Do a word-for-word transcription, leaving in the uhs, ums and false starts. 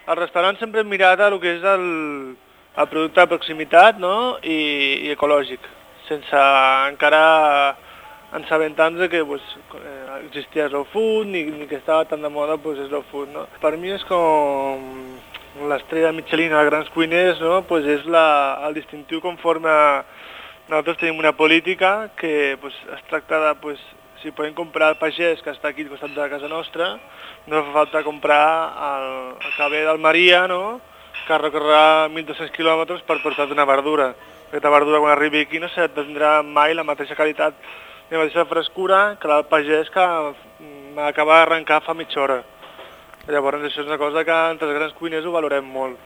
al restaurant sempre hem mirat el que és el, el producte de proximitat, no? I, i ecològic, sense encara ensabentar-nos que pues, existia slow food ni, ni que estava tan de moda pues, slow food. No? Per mi és com l'estrella Michelin als grans cuiners, no? Pues és la, el distintiu conforme nosaltres tenim una política que pues, es tracta de, pues, si podem comprar el pagès que està aquí al costat de casa nostra, no fa falta comprar el, el que ve d'Almeria, no? Que recorrerà mil dos-cents quilòmetres per portar una verdura. Aquesta verdura quan arribi aquí no se tindrà mai la mateixa qualitat i la mateixa frescura que el pagès que m'acaba d'arrencar fa mitja hora. Llavors això és una cosa que entre els grans cuiners ho valorem molt.